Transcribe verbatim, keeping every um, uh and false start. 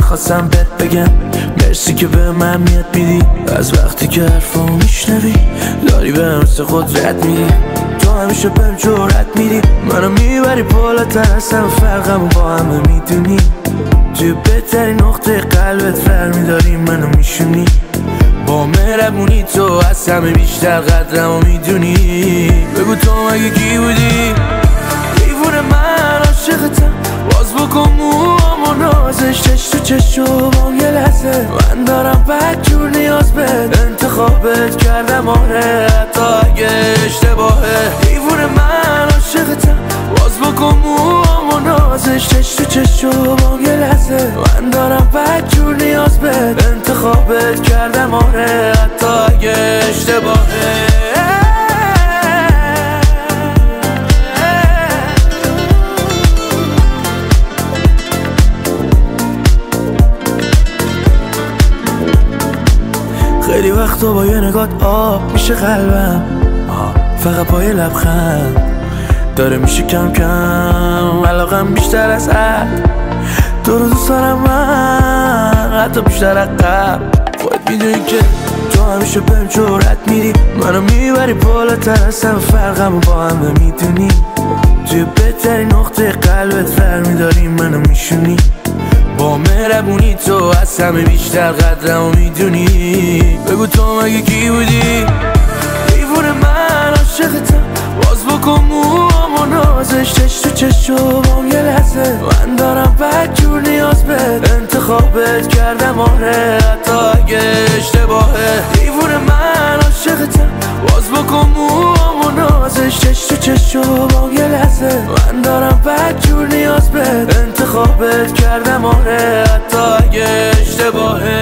میخواستم بهت بگم مرسی که به من میاد میدی. از وقتی که حرفامو میشنوی داری به مثل خود رد میدی. تو همیشه بهم جرأت میدی، منو میبری بالاتر از همه فرقمو با همه میدونی. توی بهترین نقطه قلبت فرمیداری منو میشونی. با مهربونی تو از همه بیشتر قدرمو میدونی. بگو تو مگه کی بودی؟ دیوونه من عاشقتم، باز بکن موامو نازش چش تو چشمام یه لحظه. من دارم بدجور نیاز بهت، انتخابت کردم آره حتی اگه اشتباهه. دیوونه من عاشقتم، باز بکن موامو نازش چش تو چشمام یه لحظه. من دارم بدجور نیاز بهت، انتخابت کردم آره حتی اگه اشتباهه. خیلی وقتا با یه نگات آب میشه قلبم، فقط با یه لبخند داره میشه کم کم علاقم بیشتر از حد. تو رو دوست دارم من حتی بیشتر از قبل. خودت میدونی که تو همیشه بهم جرأت میدی، منو میبری بالاتر از همه فرقمو با همه میدونی. توی بهترین نقطه قلبت فرمیداری منو میشونی. با مهربونی تو از همه بیشتر قدرمو میدونی. بگو تو مگه کی بودی؟ دیوونه من عاشقتم، باز بکن موامو نازش چش تو چشمام یه لحظه. من دارم بدجور نیاز بهت، انتخابت کردم آره حتی اگه اشتباهه. دیوونه من عاشقتم، باز بکن موامو نازش چش تو چشمام یه لحظه. من دارم بدجور نیاز بهت، انتخابت کردم آره حتی اگه اشتباهه.